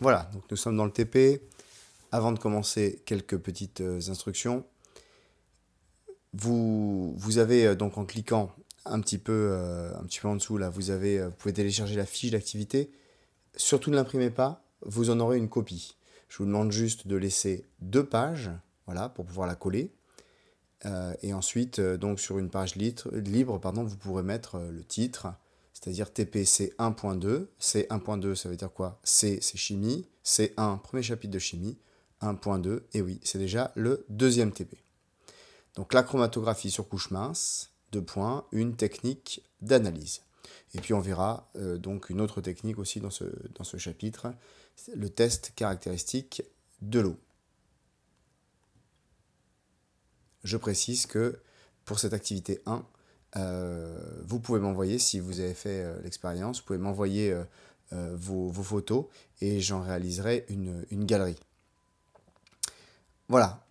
Voilà, donc nous sommes dans le TP. Avant de commencer, quelques petites instructions. Vous avez donc en cliquant un petit peu en dessous là, vous pouvez télécharger la fiche d'activité. Surtout ne l'imprimez pas, vous en aurez une copie. Je vous demande juste de laisser 2 pages, voilà, pour pouvoir la coller. Et ensuite, donc sur une page libre, pardon, vous pourrez mettre le titre, c'est-à-dire TPC 1.2. C 1.2, ça veut dire quoi? C, c'est chimie. C1, premier chapitre de chimie. 1.2, et oui, c'est déjà le deuxième TP. Donc la chromatographie sur couche mince, 2 points, une technique d'analyse. Et puis on verra donc une autre technique aussi dans ce chapitre, le test caractéristique de l'eau. Je précise que pour cette activité 1, vous pouvez m'envoyer, si vous avez fait l'expérience, vous pouvez m'envoyer vos photos et j'en réaliserai une galerie. Voilà,